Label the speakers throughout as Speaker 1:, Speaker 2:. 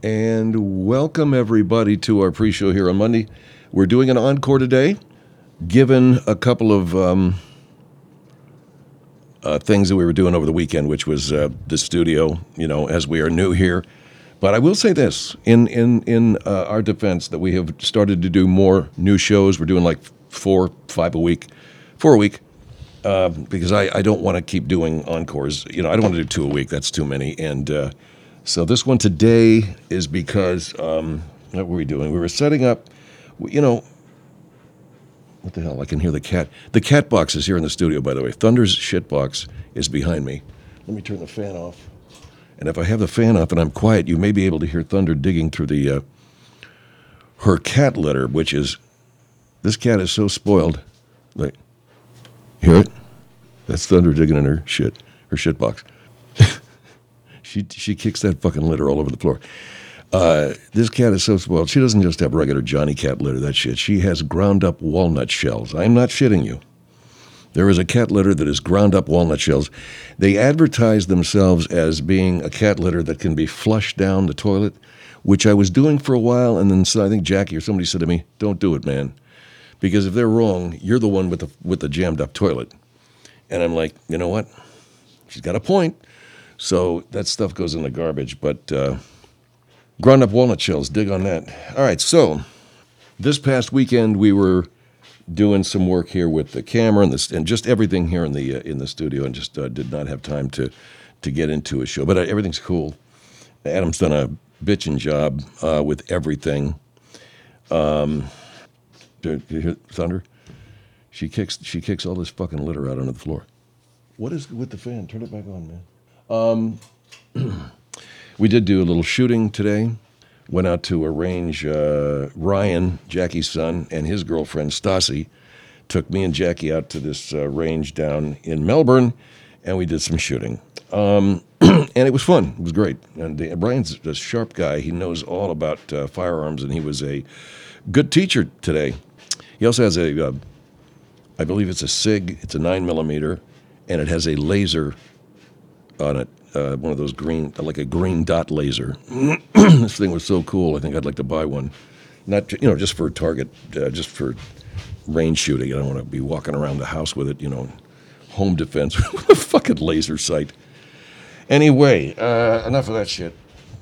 Speaker 1: And welcome everybody to our pre-show here on Monday. We're doing an encore today, given a couple of things that we were doing over the weekend, which was the studio, as we are new here. But I will say this, in our defense, that we have started to do more new shows. We're doing like 4 a week, because I don't want to keep doing encores. I don't want to do 2 a week. That's too many. And so this one today is because, what were we doing? We were setting up, what the hell? I can hear the cat. The cat box is here in the studio, by the way. Thunder's shit box is behind me. Let me turn the fan off. And if I have the fan off and I'm quiet, you may be able to hear Thunder digging through her cat litter, which is, this cat is so spoiled. Like, hear it? That's Thunder digging in her shit box. She kicks that fucking litter all over the floor. This cat is so spoiled. She doesn't just have regular Johnny cat litter, that shit. She has ground up walnut shells. I'm not shitting you. There is a cat litter that is ground up walnut shells. They advertise themselves as being a cat litter that can be flushed down the toilet, which I was doing for a while, and then I think Jackie or somebody said to me, "Don't do it, man. Because if they're wrong, you're the one with the jammed up toilet." And I'm like, you know what? She's got a point. So that stuff goes in the garbage, but ground up walnut shells, dig on that. All right, so this past weekend we were doing some work here with the camera and just everything here in the studio, and just did not have time to get into a show. But everything's cool. Adam's done a bitchin' job with everything. Do you hear Thunder? She kicks all this fucking litter out onto the floor. What is with the fan? Turn it back on, man. We did do a little shooting today. Went out to arrange Ryan, Jackie's son, and his girlfriend, Stassi, took me and Jackie out to this range down in Melbourne, and we did some shooting. And it was fun. It was great. And Brian's a sharp guy. He knows all about firearms, and he was a good teacher today. He also has I believe it's a SIG. It's a 9mm, and it has a laser on it, one of those green, like a green dot laser. This thing was so cool. I think I'd like to buy one. Not, just for target, just for range shooting. I don't want to be walking around the house with it, home defense with a fucking laser sight. Anyway, enough of that shit.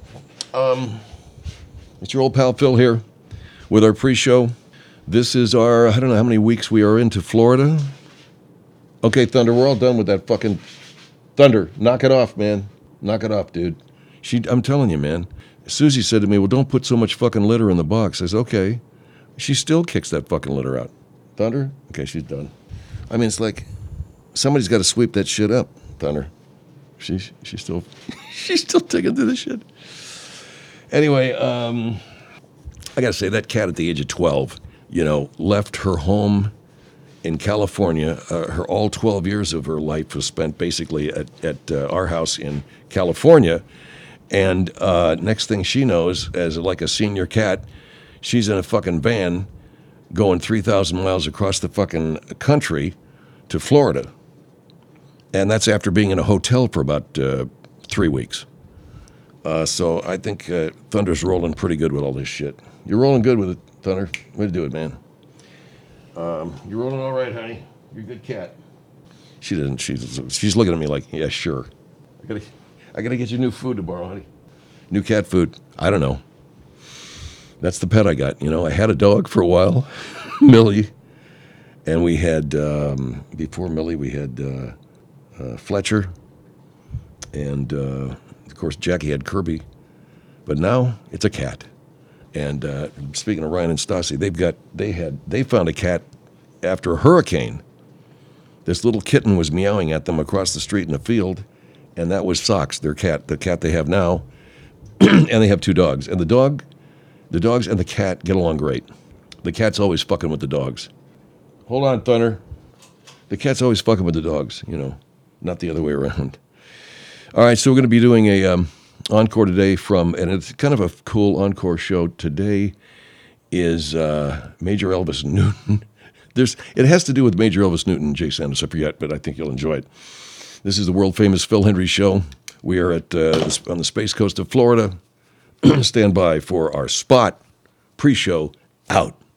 Speaker 1: It's your old pal Phil here with our pre-show. This is our, I don't know how many weeks we are into Florida. Okay, Thunder, we're all done with that fucking... Thunder, knock it off, man. Knock it off, dude. I'm telling you, man. Susie said to me, "Well, don't put so much fucking litter in the box." I said, "Okay." She still kicks that fucking litter out. Thunder? Okay, she's done. I mean, it's like somebody's got to sweep that shit up, Thunder. She's still she's still taking through the shit. Anyway, I got to say, that cat at the age of 12, left her home in California. Her all 12 years of her life was spent basically at our house in California. And next thing she knows, as like a senior cat, she's in a fucking van going 3,000 miles across the fucking country to Florida. And that's after being in a hotel for about 3 weeks. So I think Thunder's rolling pretty good with all this shit. You're rolling good with it, Thunder. Way to do it, man. You're rolling all right, honey. You're a good cat. She doesn't. She's looking at me like, yeah, sure. I gotta get you new food tomorrow, honey. New cat food. I don't know. That's the pet I got. I had a dog for a while, Millie, and we had before Millie we had Fletcher, and of course Jackie had Kirby, but now it's a cat. And speaking of Ryan and Stassi, they found a cat after a hurricane. This little kitten was meowing at them across the street in a field, and that was Socks, their cat, the cat they have now. And they have 2 dogs. And the dogs and the cat get along great. The cat's always fucking with the dogs. Hold on, Thunder. The cat's always fucking with the dogs, not the other way around. All right, so we're going to be doing a encore today and it's kind of a cool encore show. Today is Major Elvis Newton. It has to do with Major Elvis Newton and Jay Santos, I forget, but I think you'll enjoy it. This is the world famous Phil Hendrie Show. We are on the Space Coast of Florida. stand by for our spot pre-show out.